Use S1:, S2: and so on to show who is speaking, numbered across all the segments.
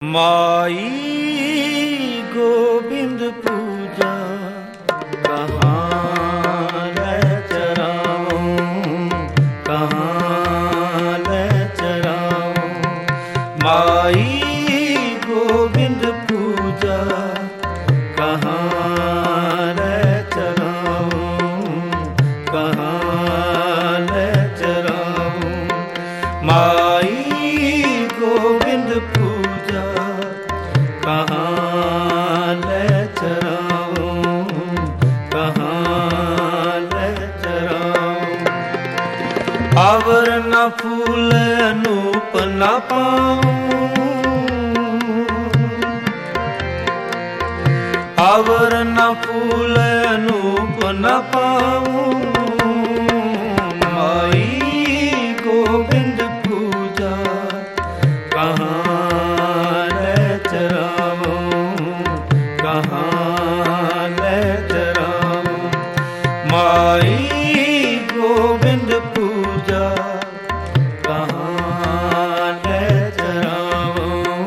S1: माई गोविंद पूजा कहाँ ले चराऊं, कहाँ ले चराऊं। माई गोविंद पूजा कहाँ ले चराऊं, कहाँ ले चराऊं। माई गोविंद पूजा कहाँ ले चराऊं, कहाँ ले चराऊं। आवर न फूल अनूप न पाऊं, आवर न फूल अनूप न पाऊं। माई गोविंद पूजा कहाँ ले चराऊं, कहाँ ले चराऊं। माई गोविंद पूजा कहाँ ले चराऊं,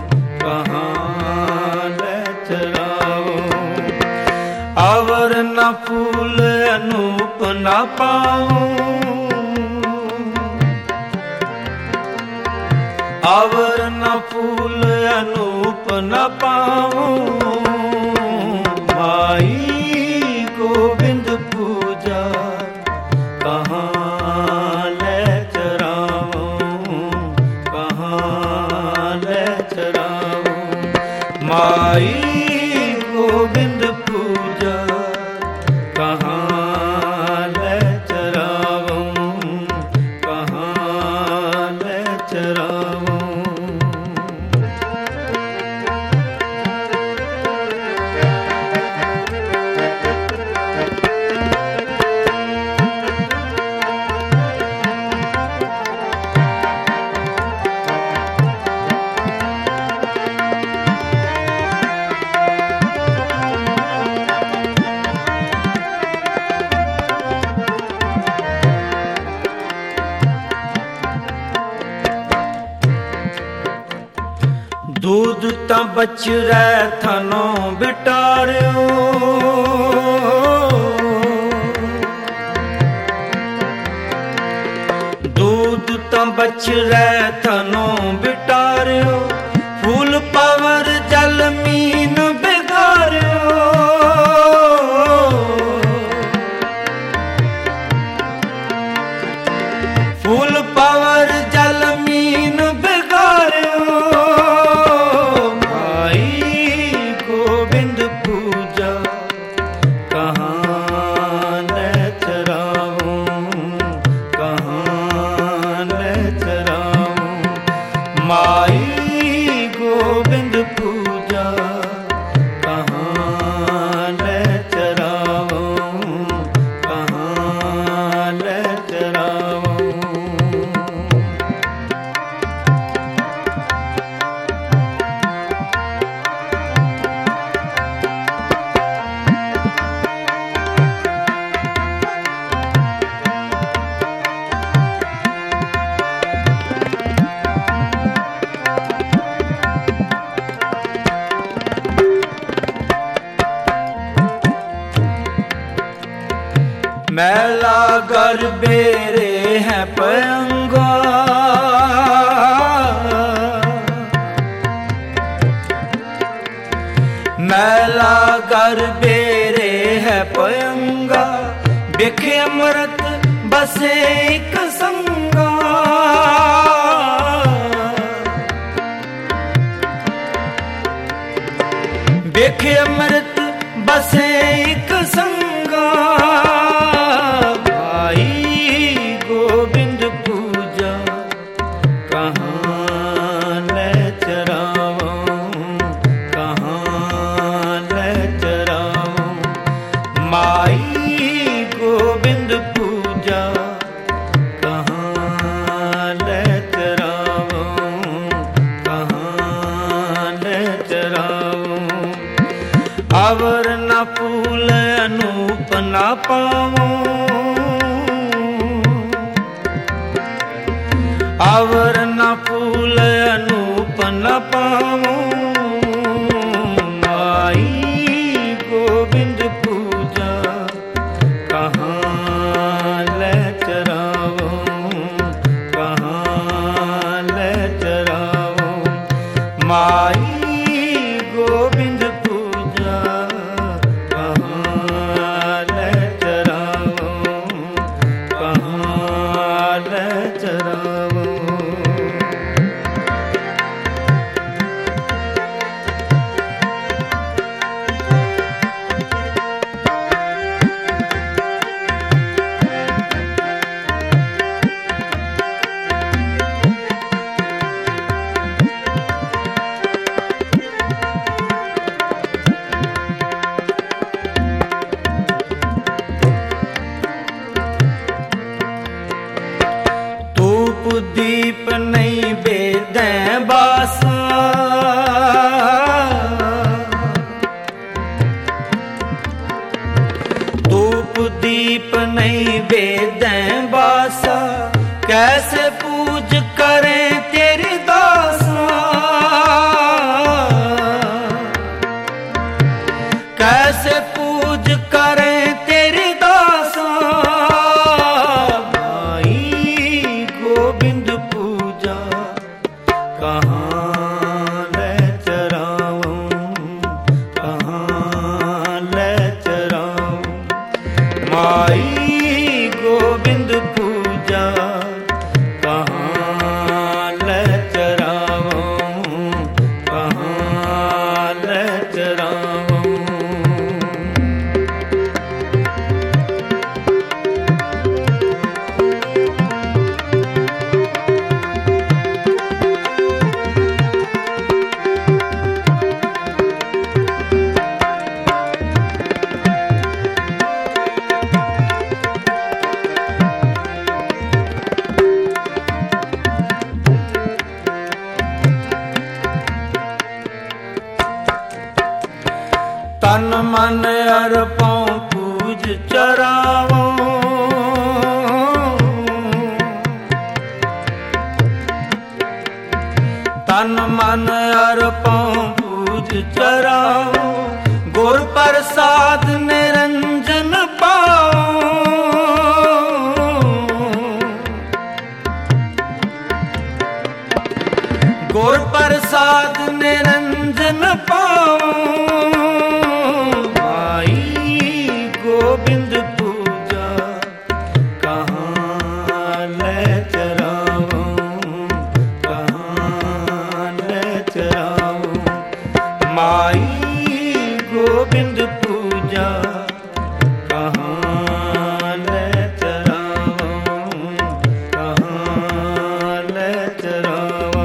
S1: कहाँ ले चराऊं। आवर न फूल अनूप न पाऊं, आवर न फूल अनूप न पाऊं। माई गोविंद पूजा कहाँ ले चराऊं, कहाँ ले चराऊं। माई गोविंद पूजा कहाँ ले चराऊं, कहाँ ले चराऊं। दूध ता बच रहे थनों बिटारियो, दूध ता बच रहे थनों बिटारियो। फूल पावर जल मीन बिगारियो, फूल पावर जल मीन बिगारियो। गोविंद पूजा कहाँ ले चराऊं, कहाँ ले चराऊं। माई गोविंद पूजा कहाँ ले चराऊं, कहाँ ले चराऊं। मैला घर बेरे है पयंगा, मैला घर बेरे है पयंगा। बिखे अमृत बसे एक संगा, बिखे अमृत बसे एक संगा। गोविंद पूजा कहाँ ले चराऊं, कहाँ ले चराऊं। माई गोविंद पूजा कहाँ ले चराऊं, कहाँ ले चराऊं। आवर न फूल अनूप न पाऊं, आवर न फूल अनूप न पाऊं। माई गोविंद पूजा कहाँ ले चराऊं, कहाँ ले चराऊं। माई गोविंद पूजा कहाँ ले चराऊं, कहाँ ले चराऊं। दीप नहीं बेदें बासा, धूप दीप नहीं बेदें बासा, कैसे पूज करें तेरी दासा। कैसे पूज करें तेरी दासा। गोविंद पूजा कहाँ ले चराऊं, कहाँ ले चराऊं। माई गोविंद पूजा कहाँ ले चराऊं, कहाँ ले चराऊं। तन मन अर्पों पूज चरावों, तन मन अर्पों पूज चरावों। गुर प्रसाद निरंजन पाओ, गुर प्रसाद निरंजन पाओ। गोविंद पूजा कहाँ ले चराऊं, कहाँ ले चराऊं। माई गोविंद पूजा कहाँ ले चराऊं, कहाँ ले चराऊं।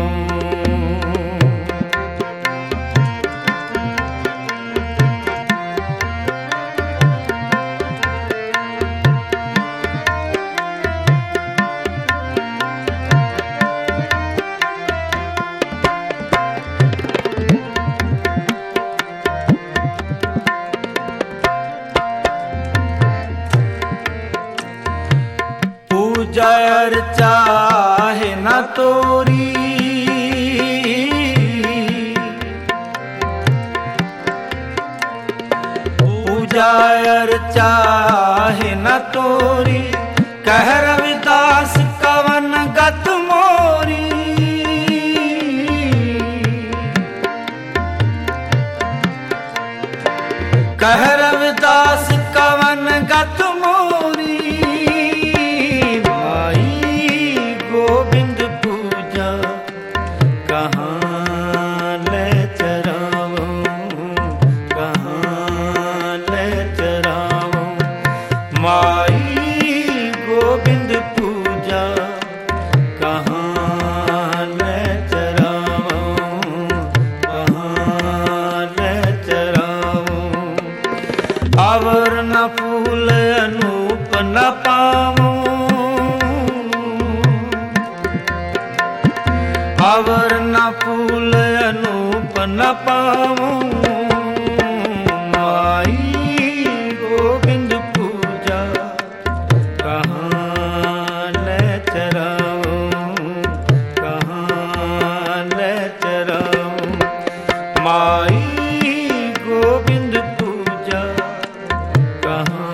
S1: पूजा अर्चा है न तोरी, पूजा अर्चा है न तोरी। कह रविदास कवन गत मोरी। कह रविदास कवन गत मोरी। गोविंद पूजा कहाँ ले चराऊं, कहाँ ले चराऊं। माई गोविंद पूजा कहाँ ले चराऊं, कहाँ ले चराऊं। अवर न फूल अनूप न पाऊं, अवर न फूल अनूप न पाऊं। माई गोविंद पूजा कहाँ ले चराऊं, कहाँ ले चराऊं। माई गोविंद पूजा कहाँ